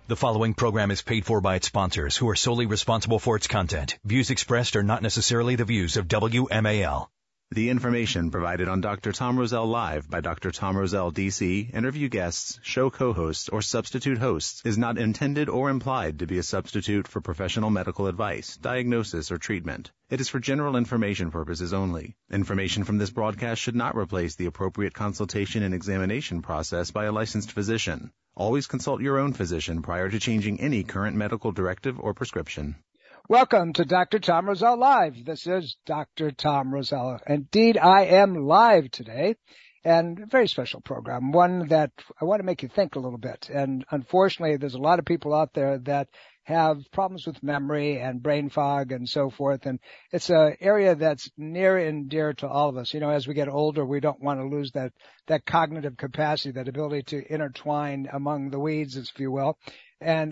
The following program is paid for by its sponsors, who are solely responsible for its content. Views expressed are not necessarily the views of WMAL. The information provided on Dr. Tom Roselle Live by Dr. Tom Roselle, D.C., interview guests, show co-hosts, or substitute hosts is not intended or implied to be a substitute for professional medical advice, diagnosis, or treatment. It is for general information purposes only. Information from this broadcast should not replace the appropriate consultation and examination process by a licensed physician. Always consult your own physician prior to changing any current medical directive or prescription. Welcome to Dr. Tom Roselle Live. This is Dr. Tom Roselle. Indeed, I am live today, and a very special program, one that I want to make you think a little bit. And unfortunately, there's a lot of people out there that have problems with memory and brain fog and so forth. And it's an area that's near and dear to all of us. You know, as we get older, we don't want to lose that cognitive capacity, that ability to intertwine among the weeds, if you will. And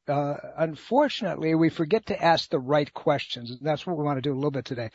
unfortunately, we forget to ask the right questions. That's what we want to do a little bit today.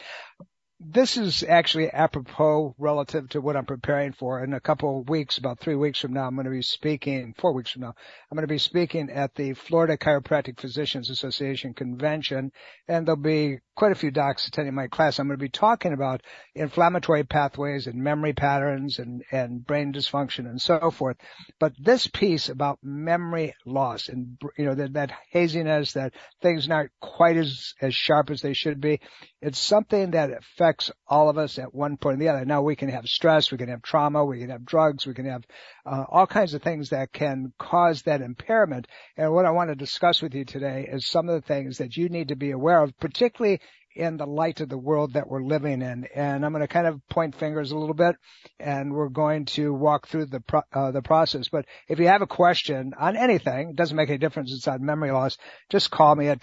This is actually apropos relative to what I'm preparing for. In a couple of weeks, about 3 weeks from now, I'm going to be speaking, 4 weeks from now, I'm going to be speaking at the Florida Chiropractic Physicians Association convention, and there'll be quite a few docs attending my class. I'm going to be talking about inflammatory pathways and memory patterns and brain dysfunction and so forth. But this piece about memory loss and, you know, that haziness, that things not quite as sharp as they should be, it's something that affects all of us at one point or the other. Now, we can have stress, we can have trauma, we can have drugs, we can have all kinds of things that can cause that impairment. And what I want to discuss with you today is some of the things that you need to be aware of, particularly in the light of the world that we're living in. And I'm going to kind of point fingers a little bit, and we're going to walk through the process. But if you have a question on anything, it doesn't make any difference inside memory loss, just call me at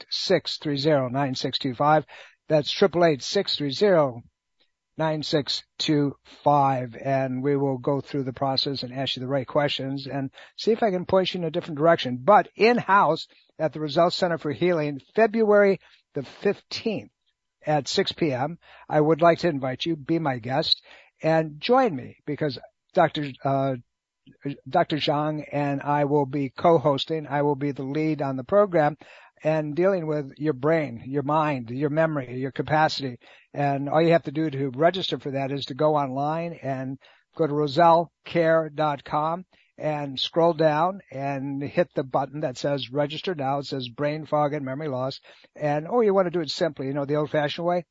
888-630-9625. That's 888-630-9625, and we will go through the process and ask you the right questions and see if I can point you in a different direction. But in-house at the Roselle Center for Healing, February the 15th at 6 p.m., I would like to invite you, be my guest, and join me because Dr. Zhang and I will be co-hosting. I will be the lead on the program and dealing with your brain, your mind, your memory, your capacity. And all you have to do to register for that is to go online and go to rosellecare.com and scroll down and hit the button that says register now. It says brain fog and memory loss. And, you want to do it simply, the old-fashioned way,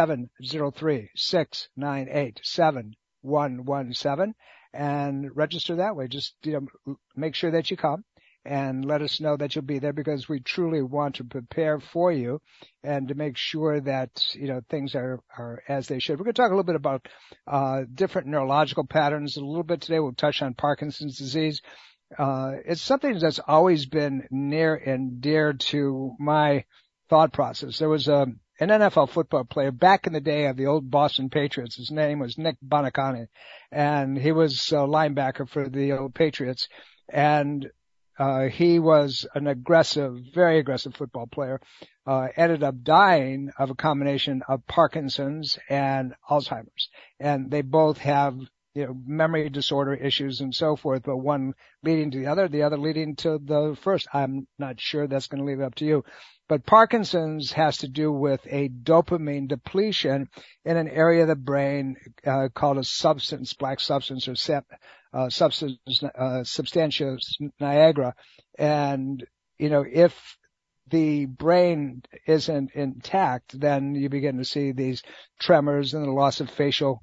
703-698-7117, and register that way. Just, make sure that you come and let us know that you'll be there, because we truly want to prepare for you and to make sure that, things are as they should. We're going to talk a little bit about different neurological patterns. A little bit today we'll touch on Parkinson's disease. It's something that's always been near and dear to my thought process. There was an NFL football player back in the day of the old Boston Patriots. His name was Nick Bonacani, and he was a linebacker for the old Patriots. And he was an very aggressive football player, ended up dying of a combination of Parkinson's and Alzheimer's. And they both have, memory disorder issues and so forth, but one leading to the other leading to the first. I'm not sure. That's going to leave it up to you. But Parkinson's has to do with a dopamine depletion in an area of the brain called a substance, black substance, or substance, substantia nigra. And, if the brain isn't intact, then you begin to see these tremors and the loss of facial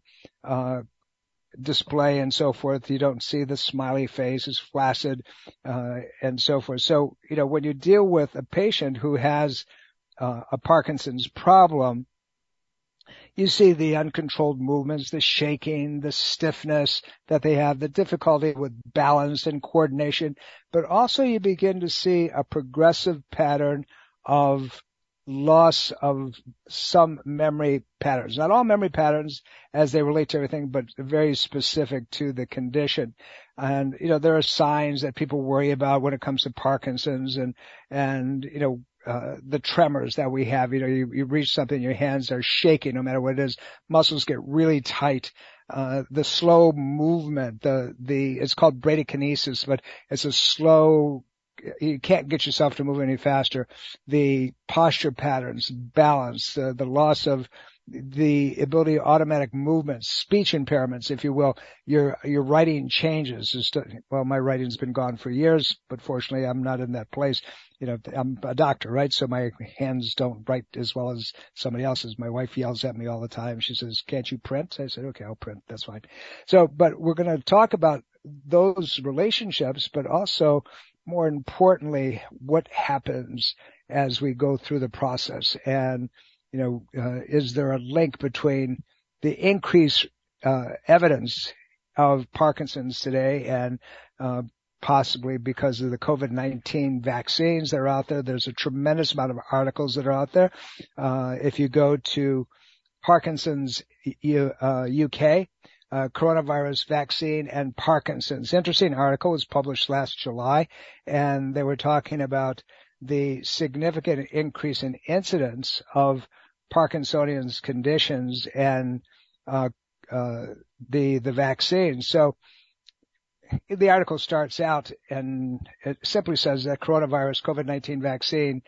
display and so forth. You don't see the smiley face, is flaccid, and so forth. So, when you deal with a patient who has a Parkinson's problem, you see the uncontrolled movements, the shaking, the stiffness that they have, the difficulty with balance and coordination, but also you begin to see a progressive pattern of loss of some memory patterns. Not all memory patterns as they relate to everything, but very specific to the condition. And, there are signs that people worry about when it comes to Parkinson's and the tremors that we have. You reach something, your hands are shaking no matter what it is. Muscles get really tight. The slow movement, it's called bradykinesis, but it's a slow you can't get yourself to move any faster. The posture patterns, balance, the loss of the ability of automatic movements, speech impairments, if you will, your writing changes. Well, my writing's been gone for years, but fortunately I'm not in that place. I'm a doctor, right? So my hands don't write as well as somebody else's. My wife yells at me all the time. She says, "Can't you print?" I said, "Okay, I'll print. That's fine." So, but we're going to talk about those relationships, but also more importantly, what happens as we go through the process. And is there a link between the increased evidence of Parkinson's today and possibly because of the COVID-19 vaccines that are out there? There's a tremendous amount of articles that are out there. If you go to Parkinson's UK, coronavirus vaccine and Parkinson's. Interesting article was published last July, and they were talking about the significant increase in incidence of Parkinsonian conditions and the vaccine. So the article starts out and it simply says that coronavirus COVID-19 vaccine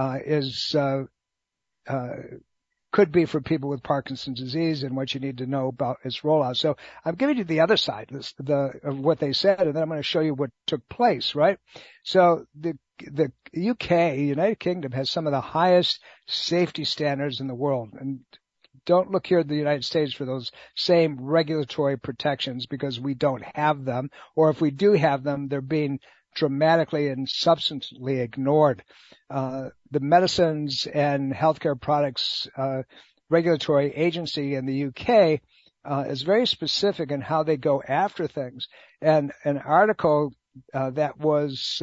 could be for people with Parkinson's disease and what you need to know about its rollout. So I'm giving you the other side of what they said, and then I'm going to show you what took place, right? So the UK, United Kingdom, has some of the highest safety standards in the world. And don't look here in the United States for those same regulatory protections because we don't have them. Or if we do have them, they're being dramatically and substantially ignored. The Medicines and Healthcare Products Regulatory Agency in the UK is very specific in how they go after things. And an article that was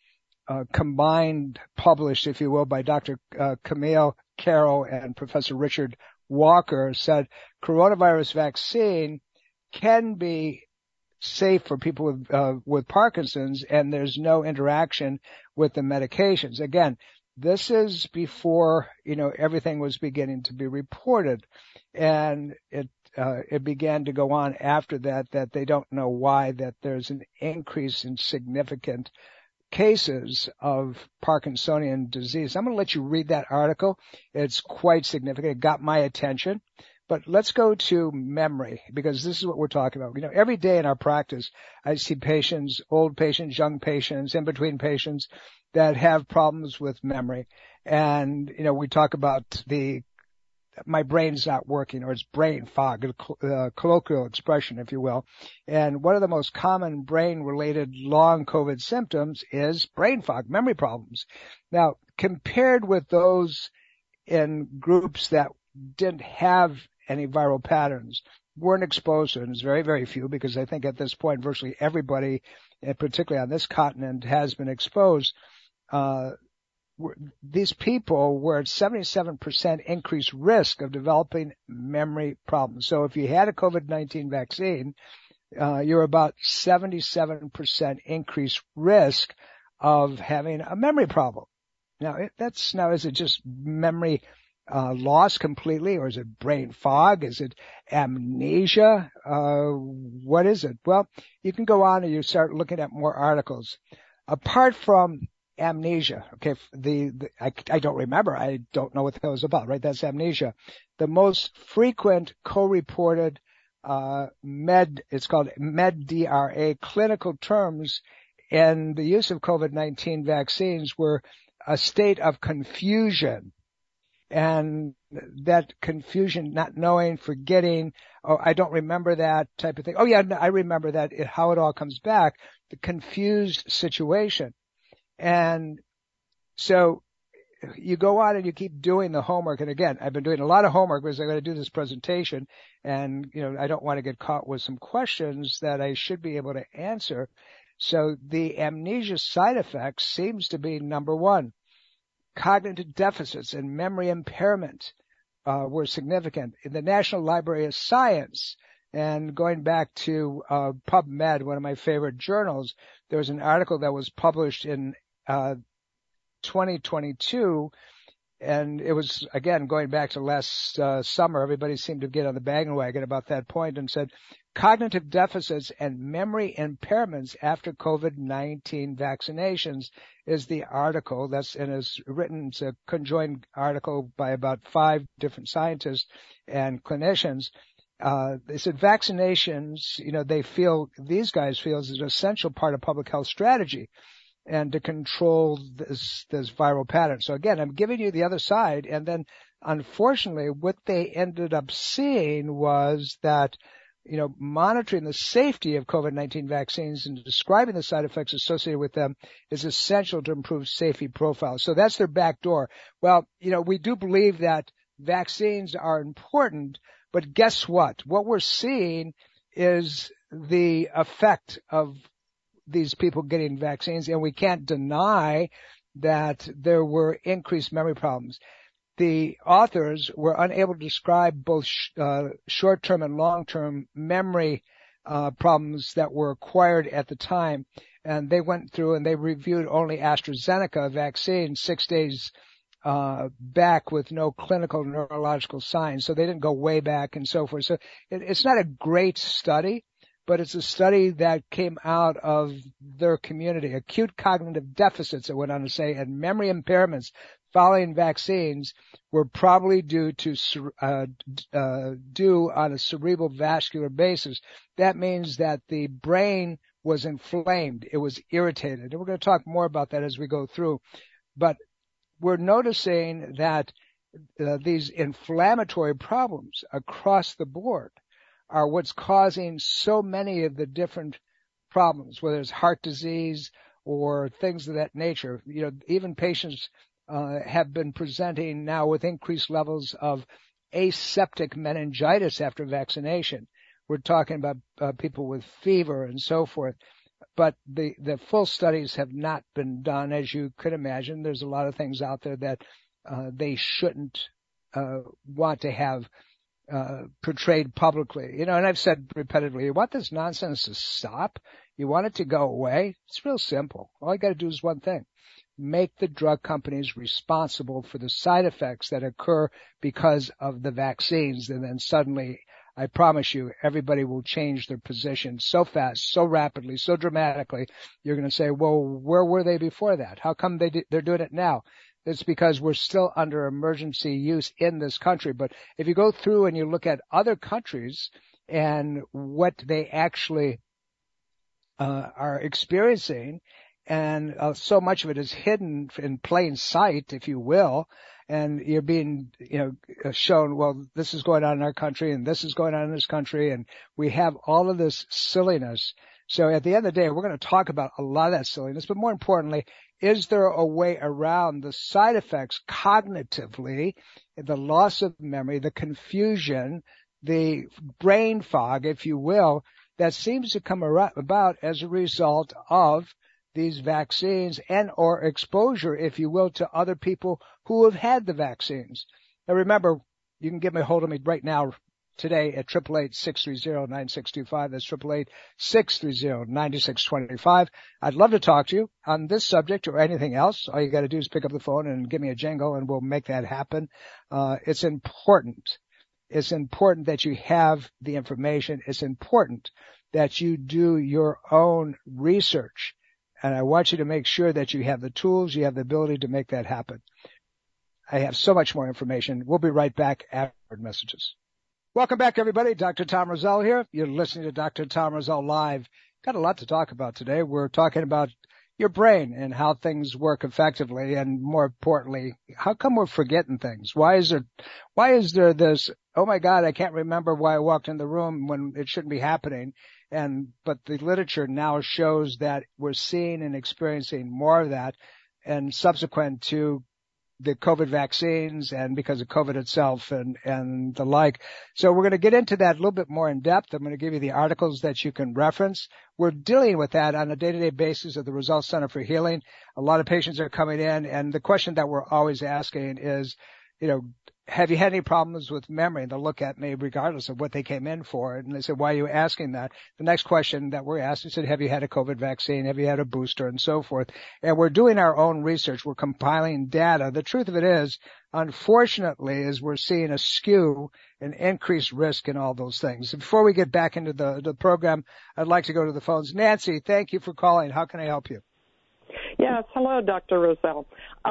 published, if you will, by Dr. Camille Carroll and Professor Richard Walker said coronavirus vaccine can be safe for people with Parkinson's, and there's no interaction with the medications. Again, this is before everything was beginning to be reported, and it began to go on after that they don't know why that there's an increase in significant cases of Parkinsonian disease. I'm going to let you read that article. It's quite significant. It got my attention. But let's go to memory, because this is what we're talking about. Every day in our practice, I see patients, old patients, young patients, in between patients that have problems with memory. And, we talk about my brain's not working, or it's brain fog, a colloquial expression, if you will. And one of the most common brain-related long COVID symptoms is brain fog, memory problems. Now, compared with those in groups that didn't have any viral patterns, weren't exposed to it, and it's very, very few, because I think at this point virtually everybody, and particularly on this continent, has been exposed. These people were at 77% increased risk of developing memory problems. So if you had a COVID-19 vaccine, you're about 77% increased risk of having a memory problem. Now, is it just memory loss completely, or is it brain fog? Is it amnesia? What is it? Well, you can go on and you start looking at more articles. Apart from amnesia, okay, I don't remember. I don't know what that was about, right? That's amnesia. The most frequent co-reported it's called MedDRA clinical terms in the use of COVID-19 vaccines were a state of confusion. And that confusion, not knowing, forgetting, oh, I don't remember that type of thing. Oh yeah, I remember that, how it all comes back, the confused situation. And so you go on and you keep doing the homework. And again, I've been doing a lot of homework because I'm going to do this presentation. And, I don't want to get caught with some questions that I should be able to answer. So the amnesia side effects seems to be number one. Cognitive deficits and memory impairment were significant. In the National Library of Science, and going back to PubMed, one of my favorite journals, there was an article that was published in 2022, And it was, again, going back to last summer, everybody seemed to get on the bandwagon about that point and said, cognitive deficits and memory impairments after COVID-19 vaccinations is the article and is written. It's a conjoined article by about 5 different scientists and clinicians. They said vaccinations, these guys feel is an essential part of public health strategy and to control this viral pattern. So again, I'm giving you the other side. And then unfortunately, what they ended up seeing was that, monitoring the safety of COVID-19 vaccines and describing the side effects associated with them is essential to improve safety profiles. So that's their back door. Well, we do believe that vaccines are important, but guess what? What we're seeing is the effect of these people getting vaccines, and we can't deny that there were increased memory problems. The authors were unable to describe both short-term and long-term memory problems that were acquired at the time, and they went through and they reviewed only AstraZeneca vaccine 6 days back with no clinical neurological signs, so they didn't go way back and so forth. So it's not a great study, but it's a study that came out of their community. Acute cognitive deficits, it went on to say, and memory impairments following vaccines were probably due on a cerebral vascular basis. That means that the brain was inflamed. It was irritated. And we're going to talk more about that as we go through. But we're noticing that these inflammatory problems across the board are what's causing so many of the different problems, whether it's heart disease or things of that nature. Even patients have been presenting now with increased levels of aseptic meningitis after vaccination. We're talking about people with fever and so forth. But the full studies have not been done, as you could imagine. There's a lot of things out there that they shouldn't want to have portrayed publicly. And I've said repetitively, you want this nonsense to stop? You want it to go away? It's real simple. All you got to do is one thing. Make the drug companies responsible for the side effects that occur because of the vaccines, and then suddenly, I promise you, everybody will change their position so fast, so rapidly, so dramatically. You're going to say, well, where were they before that? How come they're doing it now? It's because we're still under emergency use in this country. But if you go through and you look at other countries and what they actually are experiencing, and so much of it is hidden in plain sight, if you will, and you're being, shown, well, this is going on in our country and this is going on in this country, and we have all of this silliness. So at the end of the day, we're going to talk about a lot of that silliness, but more importantly, is there a way around the side effects cognitively, the loss of memory, the confusion, the brain fog, if you will, that seems to come about as a result of these vaccines and or exposure, if you will, to other people who have had the vaccines. Now remember, you can get a hold of me right now today at 888-630-9625. That's 888-630-9625. I'd love to talk to you on this subject or anything else. All you got to do is pick up the phone and give me a jingle and we'll make that happen. It's important. It's important that you have the information. It's important that you do your own research. And I want you to make sure that you have the tools, you have the ability to make that happen. I have so much more information. We'll be right back after messages. Welcome back, everybody. Dr. Tom Rosell here. You're listening to Dr. Tom Rosell Live. Got a lot to talk about today. We're talking about your brain and how things work effectively, and more importantly, how come we're forgetting things? Why is there this, oh my God, I can't remember why I walked in the room when it shouldn't be happening? But the literature now shows that we're seeing and experiencing more of that, and subsequent to the COVID vaccines and because of COVID itself and the like. So we're going to get into that a little bit more in depth. I'm going to give you the articles that you can reference. We're dealing with that on a day-to-day basis at the Results Center for Healing. A lot of patients are coming in, and the question that we're always asking is, have you had any problems with memory? They'll look at me regardless of what they came in for. And they said, why are you asking that? The next question that we're asked is, have you had a COVID vaccine? Have you had a booster and so forth? And we're doing our own research. We're compiling data. The truth of it is, unfortunately, is we're seeing a skew, an increased risk in all those things. Before we get back into the program, I'd like to go to the phones. Nancy, thank you for calling. How can I help you? Yes. Hello, Dr. Roselle.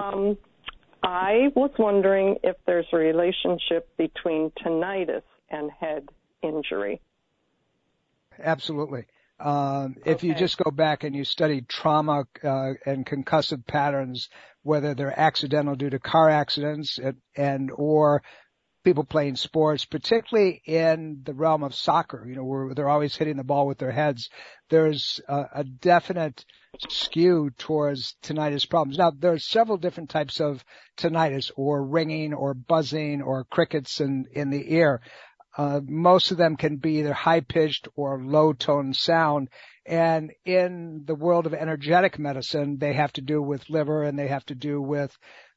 I was wondering if there's a relationship between tinnitus and head injury. Absolutely. If you just go back and you study trauma and concussive patterns, whether they're accidental due to car accidents or people playing sports, particularly in the realm of soccer, where they're always hitting the ball with their heads, there's a definite skew towards tinnitus problems. Now, there are several different types of tinnitus, or ringing or buzzing or crickets in the ear. Most of them can be either high-pitched or low-tone sound. And in the world of energetic medicine, they have to do with liver and they have to do with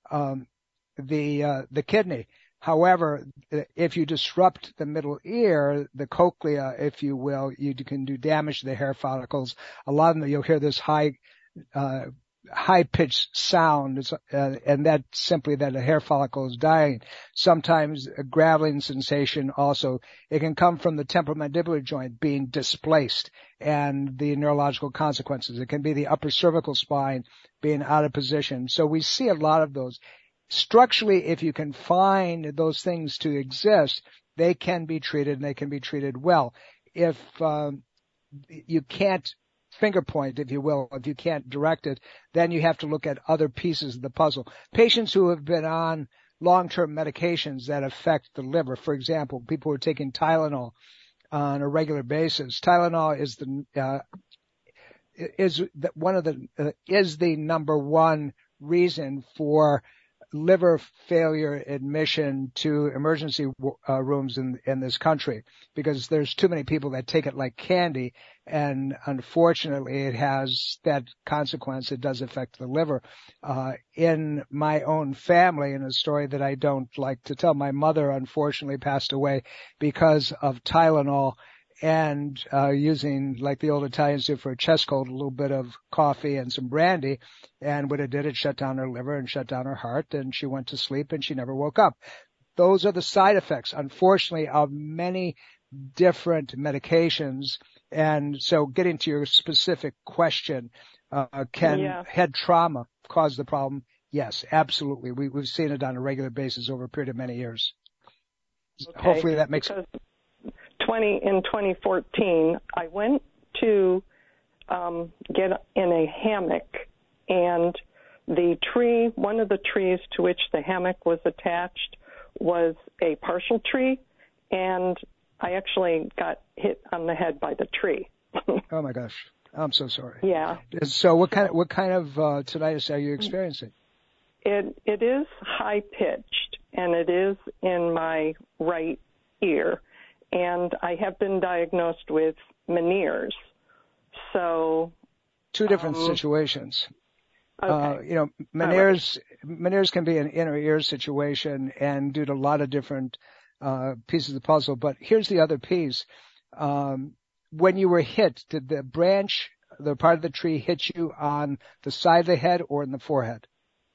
the kidney. However, if you disrupt the middle ear, the cochlea, if you will, you can do damage to the hair follicles. A lot of them, you'll hear this high-pitched sound, and that's simply that a hair follicle is dying. Sometimes a graveling sensation also. It can come from the temporomandibular joint being displaced and the neurological consequences. It can be the upper cervical spine being out of position. So we see a lot of those. Structurally, if you can find those things to exist, they can be treated, and they can be treated well. If you can't finger point, if you will, if you can't direct it, then you have to look at other pieces of the puzzle. Patients who have been on long-term medications that affect the liver, for example, people who are taking Tylenol on a regular basis. Tylenol is the number one reason for liver failure admission to emergency rooms in this country, because there's too many people that take it like candy, and unfortunately it has that consequence. It does affect the liver. In my own family, in a story that I don't like to tell, my mother unfortunately passed away because of Tylenol and using, like the old Italians do for a chest cold, a little bit of coffee and some brandy. And what it did, it shut down her liver and shut down her heart, and she went to sleep and she never woke up. Those are the side effects, unfortunately, of many different medications. And so getting to your specific question, can head trauma cause the problem? Yes, absolutely. We've seen it on a regular basis over a period of many years. Okay. Hopefully that makes sense. In 2014, I went to get in a hammock, and one of the trees to which the hammock was attached was a partial tree, and I actually got hit on the head by the tree. Oh my gosh, I'm so sorry. Yeah. So what kind of tinnitus are you experiencing? It is high pitched, and it is in my right ear. And I have been diagnosed with Meniere's. So two different situations. Okay. Meniere's can be an inner ear situation and due to a lot of different pieces of the puzzle. But here's the other piece. When you were hit, did the part of the tree hit you on the side of the head or in the forehead?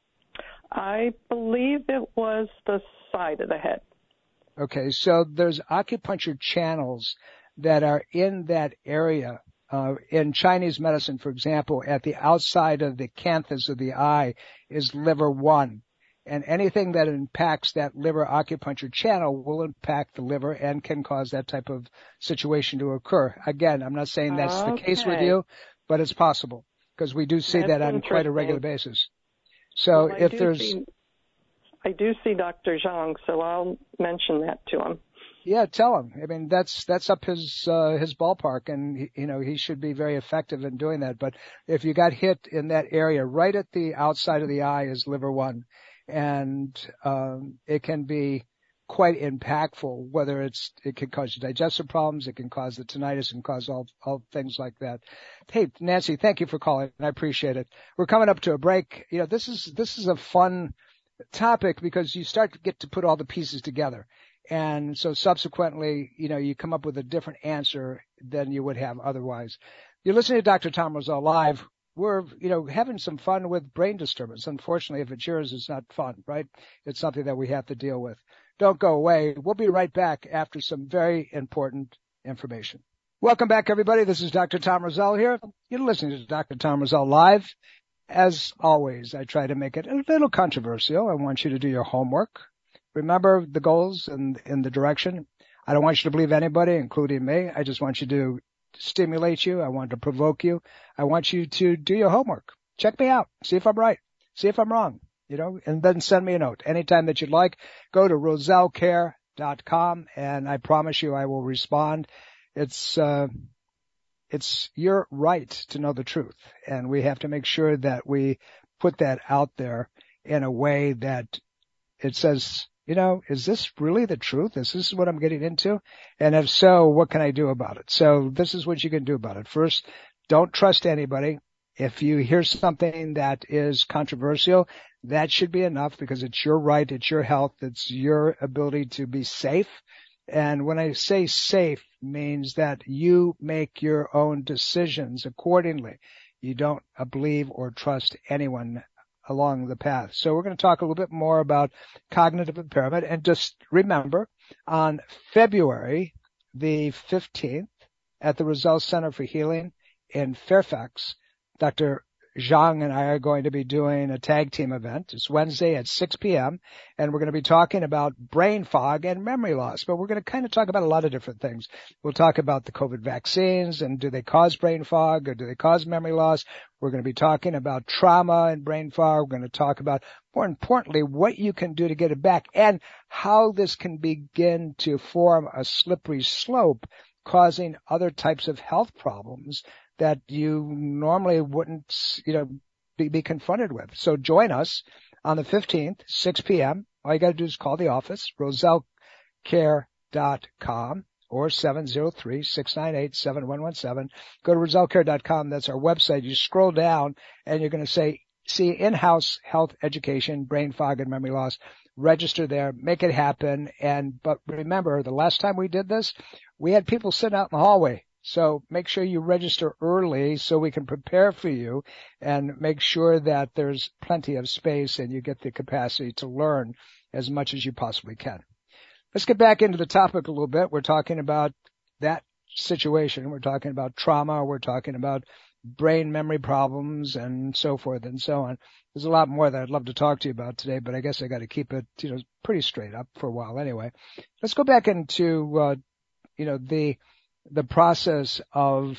I believe it was the side of the head. Okay, so there's acupuncture channels that are in that area. In Chinese medicine, for example, at the outside of the canthus of the eye is liver 1. And anything that impacts that liver acupuncture channel will impact the liver and can cause that type of situation to occur. Again, I'm not saying that's the case with you, but it's possible, because we do see that on quite a regular basis. So well, I do see Dr. Zhang, so I'll mention that to him. Yeah, tell him. I mean, that's up his ballpark, and he should be very effective in doing that. But if you got hit in that area, right at the outside of the eye is liver 1, and it can be quite impactful. Whether it can cause you digestive problems, it can cause the tinnitus, and cause all things like that. Hey, Nancy, thank you for calling. I appreciate it. We're coming up to a break. This is a fun topic because you start to get to put all the pieces together. And so subsequently, you come up with a different answer than you would have otherwise. You're listening to Dr. Tom Rosell Live. We're, having some fun with brain disturbance. Unfortunately, if it's yours, it's not fun, right? It's something that we have to deal with. Don't go away. We'll be right back after some very important information. Welcome back, everybody. This is Dr. Tom Rosell here. You're listening to Dr. Tom Rosell Live. As always, I try to make it a little controversial. I want you to do your homework. Remember the goals and the direction. I don't want you to believe anybody, including me. I just want you to stimulate you. I want to provoke you. I want you to do your homework. Check me out. See if I'm right. See if I'm wrong, and then send me a note anytime that you'd like. Go to RosellCare.com and I promise you I will respond. It's your right to know the truth, and we have to make sure that we put that out there in a way that it says, is this really the truth? Is this what I'm getting into? And if so, what can I do about it? So this is what you can do about it. First, don't trust anybody. If you hear something that is controversial, that should be enough because it's your right, it's your health, it's your ability to be safe. And when I say safe, means that you make your own decisions accordingly. You don't believe or trust anyone along the path. So we're going to talk a little bit more about cognitive impairment. And just remember, on February the 15th at the Rosell Center for Healing in Fairfax, Dr. Zhang and I are going to be doing a tag team event. It's Wednesday at 6 p.m. and we're going to be talking about brain fog and memory loss. But we're going to kind of talk about a lot of different things. We'll talk about the COVID vaccines and do they cause brain fog or do they cause memory loss? We're going to be talking about trauma and brain fog. We're going to talk about, more importantly, what you can do to get it back and how this can begin to form a slippery slope, causing other types of health problems that you normally wouldn't, be confronted with. So join us on the 15th, 6 p.m. All you got to do is call the office, RosellCare.com or 703-698-7117. Go to RosellCare.com. That's our website. You scroll down and you're going to see in-house health education, brain fog and memory loss. Register there, make it happen. But remember, the last time we did this, we had people sitting out in the hallway. So make sure you register early so we can prepare for you and make sure that there's plenty of space and you get the capacity to learn as much as you possibly can. Let's get back into the topic a little bit. We're talking about that situation. We're talking about trauma. We're talking about brain memory problems and so forth and so on. There's a lot more that I'd love to talk to you about today, but I guess I got to keep it, pretty straight up for a while anyway. Let's go back into, the process of,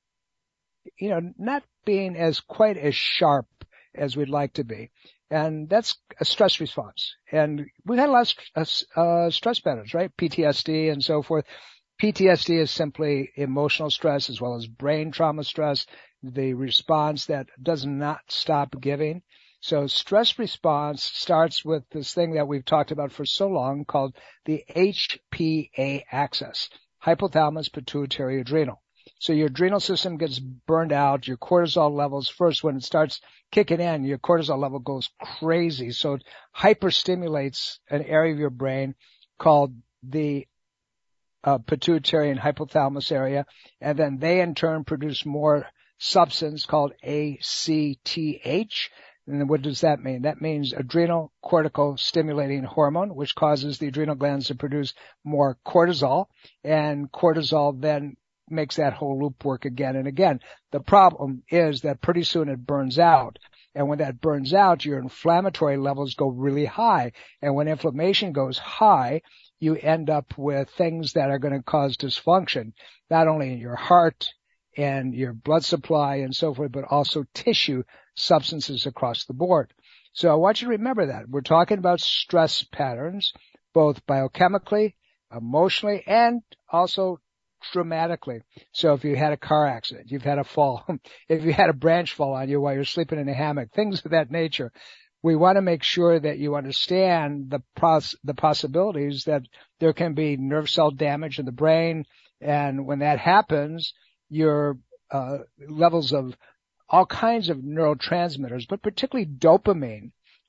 not being quite as sharp as we'd like to be. And that's a stress response. And we've had a lot of stress patterns, right? PTSD and so forth. PTSD is simply emotional stress as well as brain trauma stress, the response that does not stop giving. So stress response starts with this thing that we've talked about for so long called the HPA axis. Hypothalamus, pituitary, adrenal. So your adrenal system gets burned out, your cortisol levels, first when it starts kicking in, your cortisol level goes crazy. So it hyperstimulates an area of your brain called the pituitary and hypothalamus area, and then they in turn produce more substance called ACTH. And what does that mean? That means adrenal cortical stimulating hormone, which causes the adrenal glands to produce more cortisol, and cortisol then makes that whole loop work again and again. The problem is that pretty soon it burns out. And when that burns out, your inflammatory levels go really high. And when inflammation goes high, you end up with things that are going to cause dysfunction, not only in your heart and your blood supply and so forth, but also tissue substances across the board. So I want you to remember that. We're talking about stress patterns, both biochemically, emotionally, and also dramatically. So if you had a car accident, you've had a fall, if you had a branch fall on you while you're sleeping in a hammock, things of that nature, we want to make sure that you understand the possibilities that there can be nerve cell damage in the brain. And when that happens, your levels of all kinds of neurotransmitters, but particularly dopamine,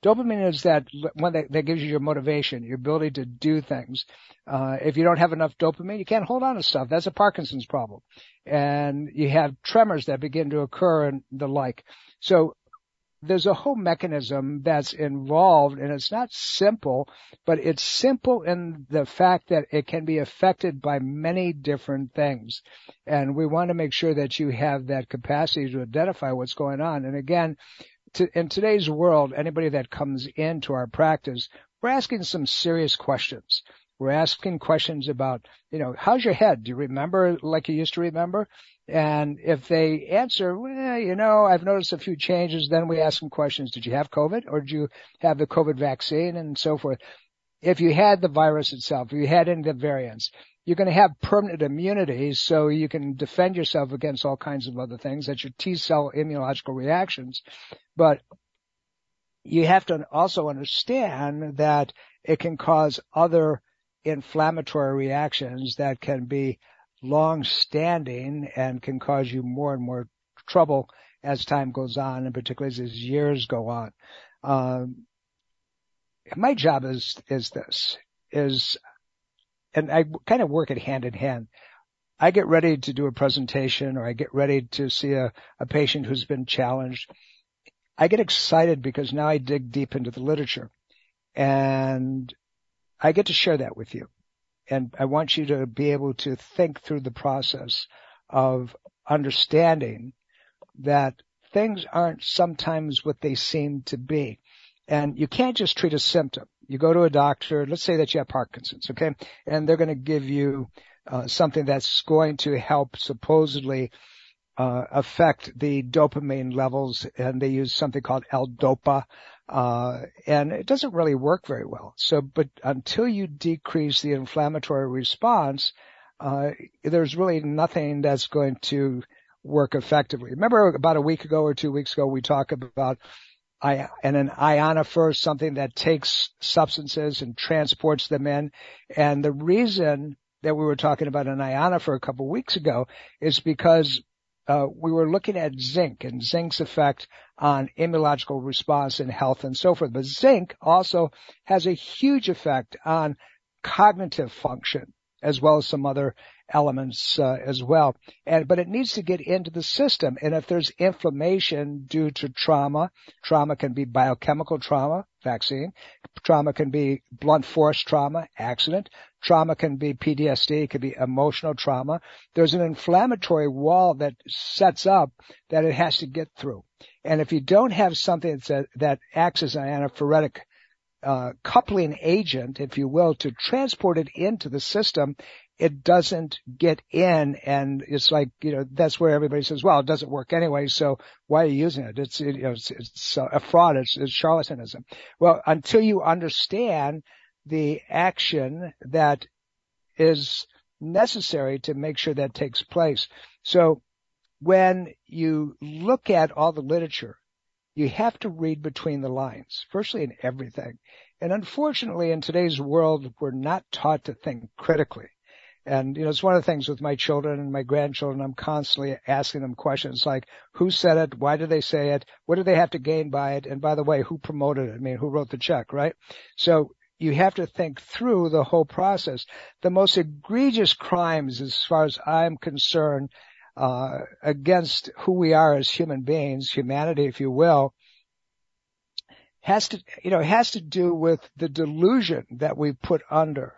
Dopamine is that one that gives you your motivation, your ability to do things. If you don't have enough dopamine, you can't hold on to stuff. That's a Parkinson's problem. And you have tremors that begin to occur and the like. So there's a whole mechanism that's involved, and it's not simple, but it's simple in the fact that it can be affected by many different things. And we want to make sure that you have that capacity to identify what's going on. And again, in today's world, anybody that comes into our practice, we're asking some serious questions. We're asking questions about, how's your head? Do you remember like you used to remember? And if they answer, well, I've noticed a few changes, then we ask them questions. Did you have COVID, or did you have the COVID vaccine, and so forth? If you had the virus itself, if you had any of the variants, you're going to have permanent immunity, so you can defend yourself against all kinds of other things. That's your T-cell immunological reactions. But you have to also understand that it can cause other inflammatory reactions that can be long-standing and can cause you more and more trouble as time goes on, and particularly as years go on. My job is and I kind of work it hand in hand. I get ready to do a presentation, or I get ready to see a patient who's been challenged. I get excited because now I dig deep into the literature, and I get to share that with you. And I want you to be able to think through the process of understanding that things aren't sometimes what they seem to be. And you can't just treat a symptom. You go to a doctor, let's say that you have Parkinson's, okay? And they're going to give you something that's going to help supposedly affect the dopamine levels, and they use something called L-Dopa. And it doesn't really work very well. But until you decrease the inflammatory response, there's really nothing that's going to work effectively. Remember about a week ago or 2 weeks ago, we talked about an ionophore, something that takes substances and transports them in. And the reason that we were talking about an ionophore a couple of weeks ago is because we were looking at zinc and zinc's effect on immunological response and health and so forth. But zinc also has a huge effect on cognitive function, as well as some other elements as well. But it needs to get into the system. And if there's inflammation due to trauma can be biochemical trauma, vaccine. Trauma can be blunt force trauma, accident. Trauma can be PTSD, it can be emotional trauma. There's an inflammatory wall that sets up that it has to get through. And if you don't have something that acts as an anaphoretic coupling agent, if you will, to transport it into the system, it doesn't get in. And it's like, that's where everybody says, well, it doesn't work anyway, so why are you using it? It's a fraud. It's charlatanism. Well, until you understand the action that is necessary to make sure that takes place. So when you look at all the literature, you have to read between the lines, virtually in everything. And unfortunately, in today's world, we're not taught to think critically. And, it's one of the things with my children and my grandchildren, I'm constantly asking them questions like, who said it? Why did they say it? What do they have to gain by it? And by the way, who promoted it? I mean, who wrote the check, right? So you have to think through the whole process. The most egregious crimes, as far as I'm concerned, against who we are as human beings, humanity, if you will, has to do with the delusion that we put under.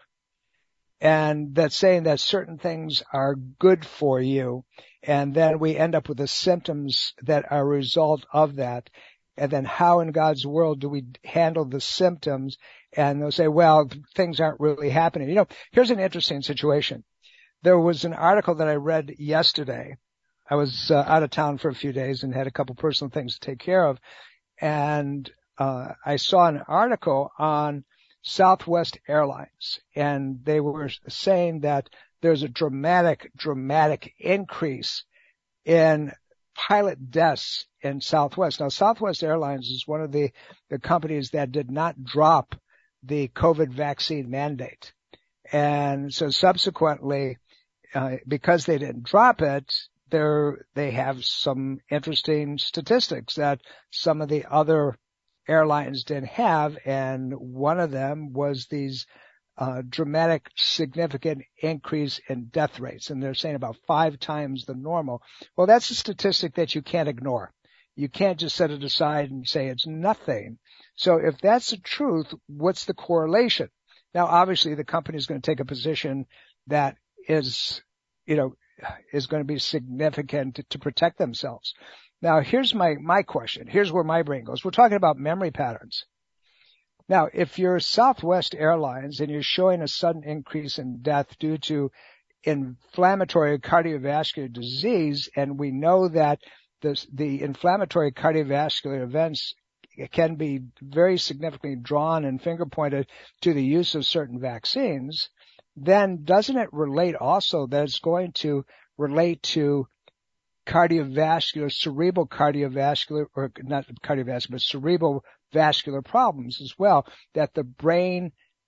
And that's saying that certain things are good for you. And then we end up with the symptoms that are a result of that. And then how in God's world do we handle the symptoms? And they'll say, well, things aren't really happening. Here's an interesting situation. There was an article that I read yesterday. I was out of town for a few days and had a couple personal things to take care of. And I saw an article on Southwest Airlines, and they were saying that there's a dramatic increase in pilot deaths in Southwest. Now, Southwest Airlines is one of the companies that did not drop the COVID vaccine mandate. And so subsequently, because they didn't drop it, they have some interesting statistics that some of the other airlines didn't have, and one of them was these dramatic, significant increase in death rates, and they're saying about 5 times the normal. Well, that's a statistic that you can't ignore. You can't just set it aside and say it's nothing. So if that's the truth, what's the correlation? Now, obviously, the company is going to take a position that is going to be significant to protect themselves. Now, here's my question. Here's where my brain goes. We're talking about memory patterns. Now, if you're Southwest Airlines and you're showing a sudden increase in death due to inflammatory cardiovascular disease, and we know that the inflammatory cardiovascular events can be very significantly drawn and finger pointed to the use of certain vaccines, then doesn't it relate also that it's going to relate to cardiovascular, cerebral cardiovascular, or not cardiovascular, but cerebral vascular problems as well, that the brain,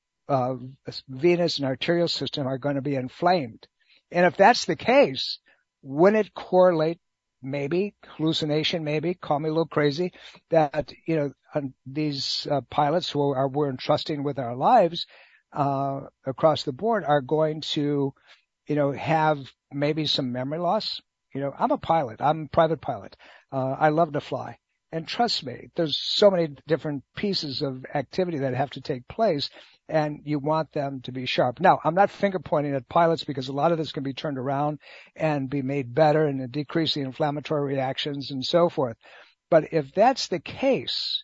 venous and arterial system are going to be inflamed? And if that's the case, wouldn't it correlate, maybe hallucination, maybe call me a little crazy, that these pilots who we're entrusting with our lives across the board are going to have maybe some memory loss? I'm a pilot. I'm a private pilot. I love to fly. And trust me, there's so many different pieces of activity that have to take place, and you want them to be sharp. Now, I'm not finger pointing at pilots, because a lot of this can be turned around and be made better and decrease the inflammatory reactions and so forth. But if that's the case,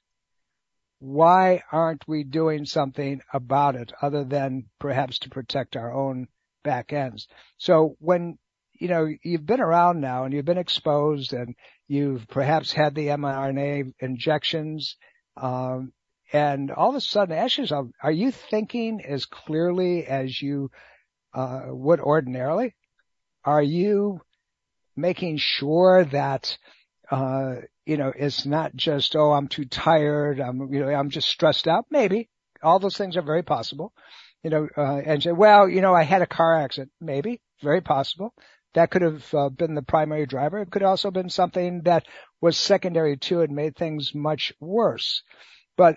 why aren't we doing something about it other than perhaps to protect our own back ends? So when you've been around now and you've been exposed and you've perhaps had the mRNA injections, and all of a sudden, ask yourself, are you thinking as clearly as you would ordinarily? Are you making sure that it's not just, I'm too tired, I'm just stressed out? Maybe. All those things are very possible. And say, I had a car accident. Maybe. Very possible. That could have been the primary driver. It could have also been something that was secondary to it and made things much worse. But,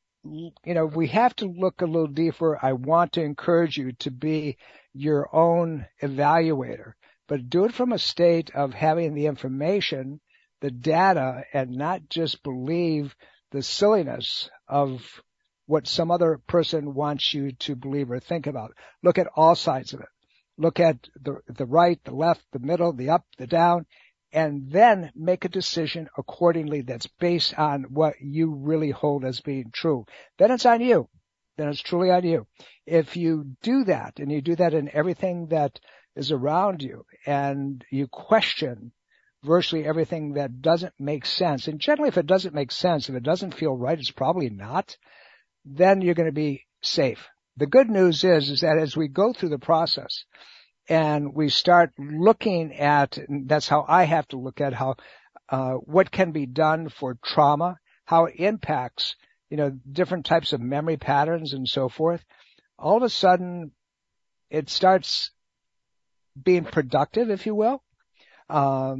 we have to look a little deeper. I want to encourage you to be your own evaluator, but do it from a state of having the information, the data, and not just believe the silliness of what some other person wants you to believe or think about. Look at all sides of it. Look at the right, the left, the middle, the up, the down, and then make a decision accordingly that's based on what you really hold as being true. Then it's on you. Then it's truly on you. If you do that, and you do that in everything that is around you, and you question virtually everything that doesn't make sense, and generally if it doesn't make sense, if it doesn't feel right, it's probably not, then you're going to be safe. The good news is that as we go through the process and we start looking at, and that's how I have to look at how, what can be done for trauma, how it impacts, different types of memory patterns and so forth, all of a sudden it starts being productive, if you will. How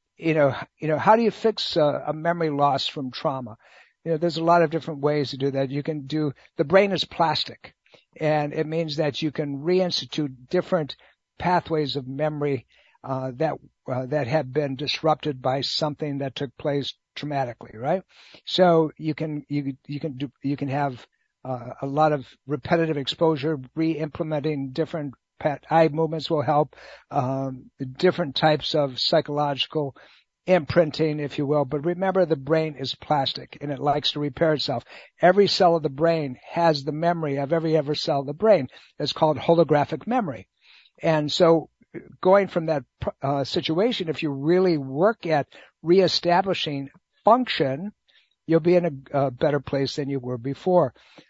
do you fix a memory loss from trauma? There's a lot of different ways to do that. The brain is plastic. And it means that you can reinstitute different pathways of memory that have been disrupted by something that took place traumatically, right? So you can have a lot of repetitive exposure. Re-implementing different eye movements will help. Different types of psychological imprinting, if you will. But remember, the brain is plastic and it likes to repair itself. Every cell of the brain has the memory of every other cell of the brain. It's called holographic memory. And so going from that situation, if you really work at reestablishing function, you'll be in a better place than you were before.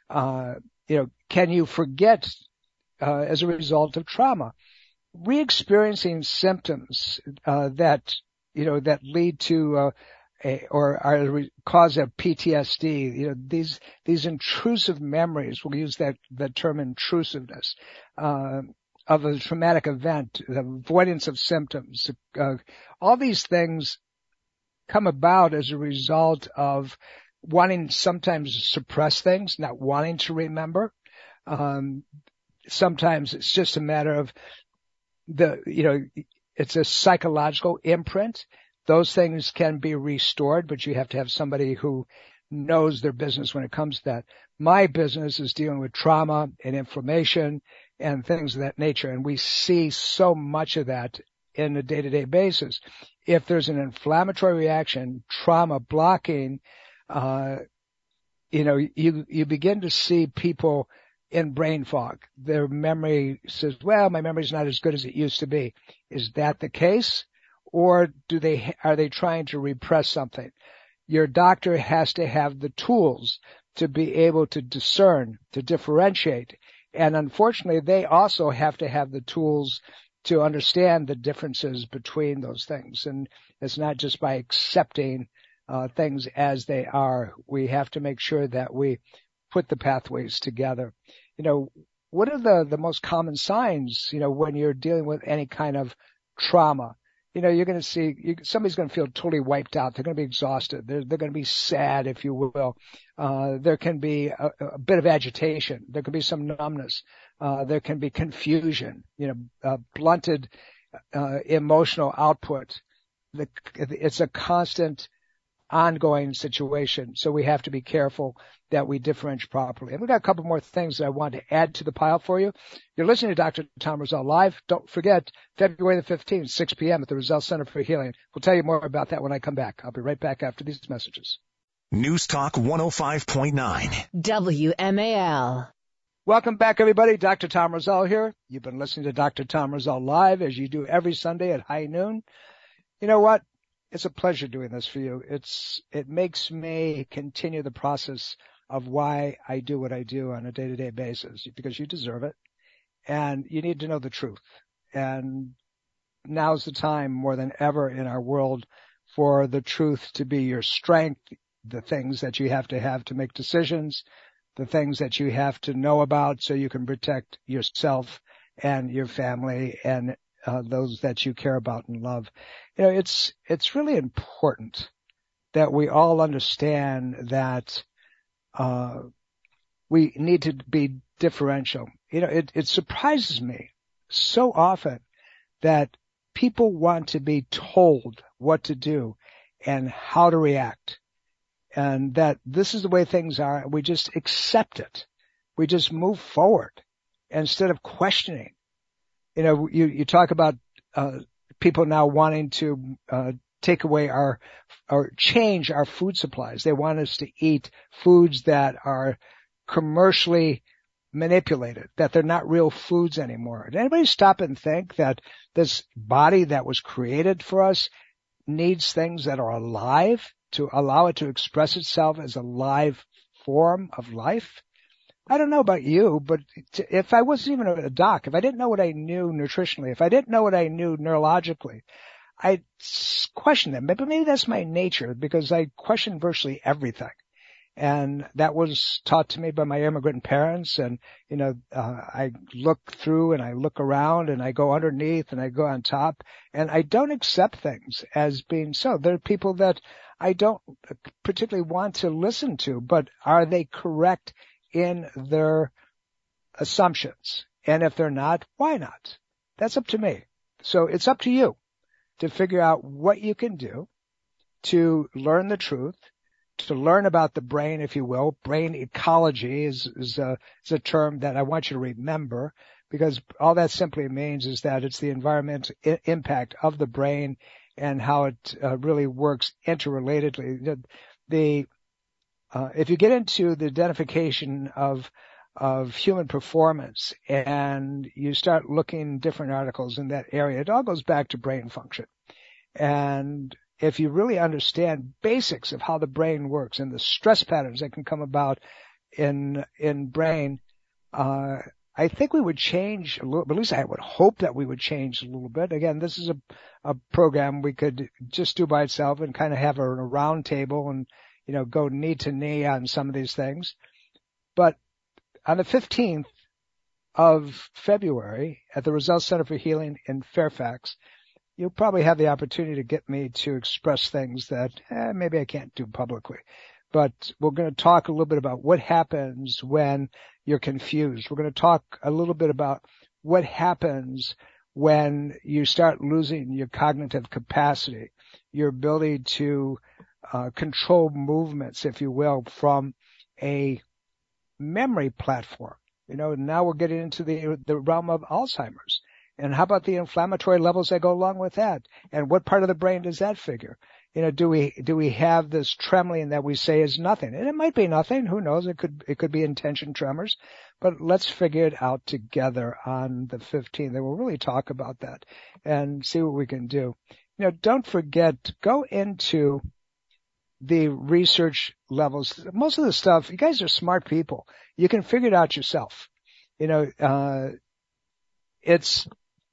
Can you forget as a result of trauma? Re-experiencing symptoms that lead to or are cause of PTSD. These intrusive memories. We'll use that term, intrusiveness, of a traumatic event, the avoidance of symptoms. All these things come about as a result of wanting sometimes to suppress things, not wanting to remember. Sometimes it's just a matter of it's a psychological imprint. Those things can be restored, but you have to have somebody who knows their business when it comes to that. My business is dealing with trauma and inflammation and things of that nature, and we see so much of that in a day-to-day basis. If there's an inflammatory reaction, trauma blocking, you begin to see people in brain fog. Their memory says, well, my memory's not as good as it used to be. Is that the case? Or are they trying to repress something? Your doctor has to have the tools to be able to discern, to differentiate. And unfortunately, they also have to have the tools to understand the differences between those things. And it's not just by accepting things as they are. We have to make sure that we put the pathways together. What are the most common signs, when you're dealing with any kind of trauma? You're going to see somebody's going to feel totally wiped out. They're going to be exhausted. They're going to be sad, if you will. There can be a bit of agitation. There can be some numbness. There can be confusion, blunted emotional output. It's a constant ongoing situation. So we have to be careful that we differentiate properly. And we've got a couple more things that I want to add to the pile for you. You're listening to Dr. Tom Rosell Live. Don't forget, February the 15th, 6 p.m. at the Rosell Center for Healing. We'll tell you more about that when I come back. I'll be right back after these messages. News Talk 105.9. WMAL. Welcome back, everybody. Dr. Tom Rosell here. You've been listening to Dr. Tom Rosell Live, as you do every Sunday at high noon. You know what? It's a pleasure doing this for you. It makes me continue the process of why I do what I do on a day-to-day basis, because you deserve it and you need to know the truth. And now's the time more than ever in our world for the truth to be your strength, the things that you have to make decisions, the things that you have to know about so you can protect yourself and your family and those that you care about and love. It's really important that we all understand that we need to be differential. It surprises me so often that people want to be told what to do and how to react, and that this is the way things are. We just accept it. We just move forward instead of questioning. You talk about people now wanting to take away or change our food supplies. They want us to eat foods that are commercially manipulated, that they're not real foods anymore. Did anybody stop and think that this body that was created for us needs things that are alive to allow it to express itself as a live form of life? I don't know about you, but if I wasn't even a doc, if I didn't know what I knew nutritionally, if I didn't know what I knew neurologically, I'd question them. Maybe that's my nature, because I question virtually everything. And that was taught to me by my immigrant parents. And, I look through and I look around and I go underneath and I go on top, and I don't accept things as being so. There are people that I don't particularly want to listen to, but are they correct in their assumptions? And if they're not, why not? That's up to me. So it's up to you to figure out what you can do to learn the truth, to learn about the brain, if you will. Brain ecology is a term that I want you to remember, because all that simply means is that it's the environmental impact of the brain and how it really works interrelatedly. If you get into the identification of human performance and you start looking different articles in that area, it all goes back to brain function. And if you really understand basics of how the brain works and the stress patterns that can come about in brain, I think we would change a little, at least I would hope that we would change a little bit. Again, this is a program we could just do by itself and kind of have a round table and, go knee to knee on some of these things. But on the 15th of February at the Rosell Center for Healing in Fairfax, you'll probably have the opportunity to get me to express things that maybe I can't do publicly. but we're going to talk a little bit about what happens when you're confused. We're going to talk a little bit about what happens when you start losing your cognitive capacity, your ability to control movements, if you will, from a memory platform. Now we're getting into the realm of Alzheimer's. And how about the inflammatory levels that go along with that? And what part of the brain does that figure? Do we have this trembling that we say is nothing? And it might be nothing. Who knows? It could be intention tremors. But let's figure it out together on the 15th. And we'll really talk about that and see what we can do. Don't forget, go into the research levels. Most of the stuff, you guys are smart people. You can figure it out yourself. It's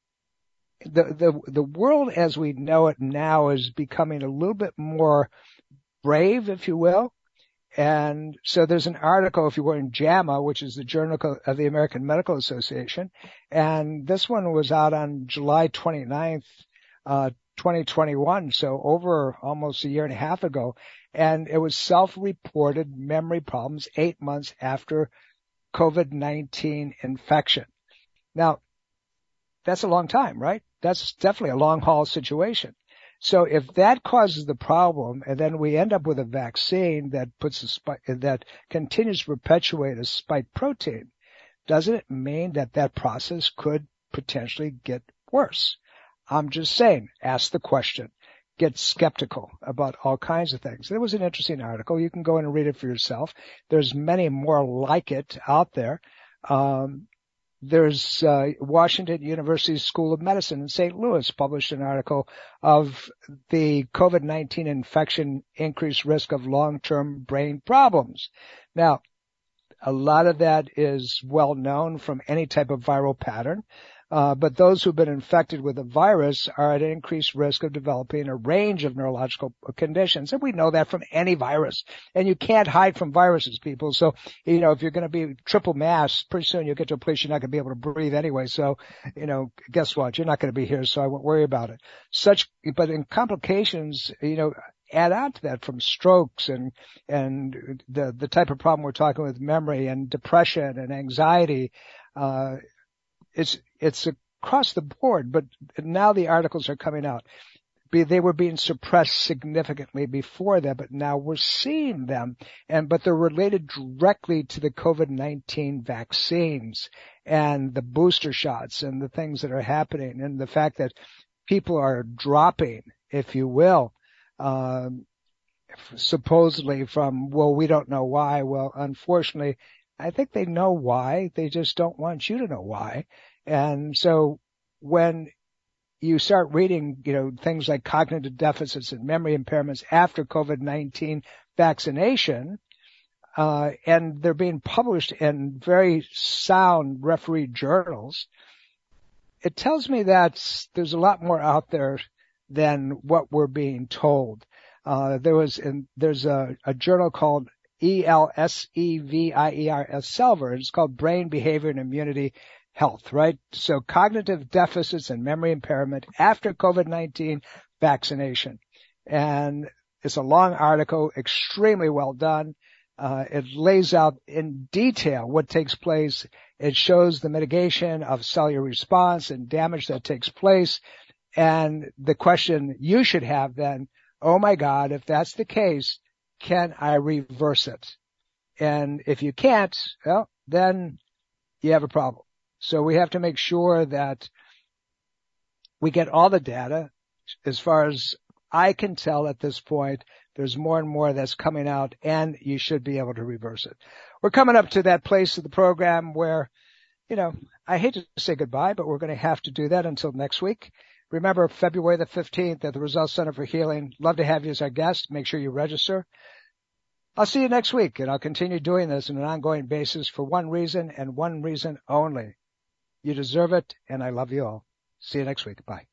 the world as we know it now is becoming a little bit more brave, if you will. And so there's an article, if you were in JAMA, which is the Journal of the American Medical Association. And this one was out on July 29th, 2021. So over almost a year and a half ago. And it was self-reported memory problems 8 months after COVID-19 infection. Now, that's a long time, right? That's definitely a long haul situation. So if that causes the problem and then we end up with a vaccine that that continues to perpetuate a spike protein, doesn't it mean that process could potentially get worse? I'm just saying, ask the question. Get skeptical about all kinds of things. It was an interesting article. You can go in and read it for yourself. There's many more like it out there. There's Washington University School of Medicine in St. Louis published an article of the COVID-19 infection increased risk of long-term brain problems. Now, a lot of that is well known from any type of viral pattern. But those who've been infected with the virus are at increased risk of developing a range of neurological conditions. And we know that from any virus. And you can't hide from viruses, people. So, if you're going to be triple masked, pretty soon you'll get to a place you're not going to be able to breathe anyway. So, guess what? You're not going to be here, so I won't worry about it. But in complications, add on to that from strokes and the type of problem we're talking with memory and depression and anxiety, it's across the board, but now the articles are coming out. They were being suppressed significantly before that, but now we're seeing them. But they're related directly to the COVID-19 vaccines and the booster shots and the things that are happening and the fact that people are dropping, if you will, supposedly from, well, we don't know why. Well, unfortunately, I think they know why. They just don't want you to know why. And so when you start reading, things like cognitive deficits and memory impairments after COVID-19 vaccination, and they're being published in very sound refereed journals, it tells me that there's a lot more out there than what we're being told. There's a journal called ELSEVIER, Selver. It's called Brain Behavior and Immunity Health, right? So cognitive deficits and memory impairment after COVID-19 vaccination. And it's a long article, extremely well done. It lays out in detail what takes place. It shows the mitigation of cellular response and damage that takes place. And the question you should have then, oh my God, if that's the case, can I reverse it? And if you can't, well, then you have a problem. So we have to make sure that we get all the data. As far as I can tell at this point, there's more and more that's coming out, and you should be able to reverse it. We're coming up to that place of the program where, I hate to say goodbye, but we're going to have to do that until next week. Remember, February the 15th at the Results Center for Healing. Love to have you as our guest. Make sure you register. I'll see you next week, and I'll continue doing this on an ongoing basis for one reason and one reason only. You deserve it, and I love you all. See you next week. Bye.